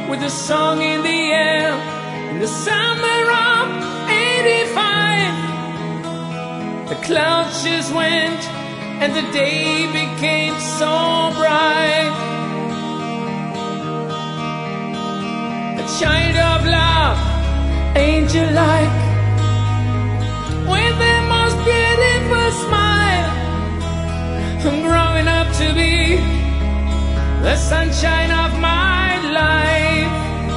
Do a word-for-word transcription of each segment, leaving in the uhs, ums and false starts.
with a song in the air. In the summer of eighty-five, the clouds just went and the day became so bright. A child of love, angel-like, with the most beautiful smile, I'm growing up to be the sunshine of my life.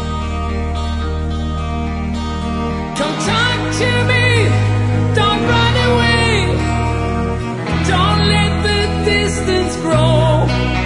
Come talk to me, don't run away, don't let the distance grow.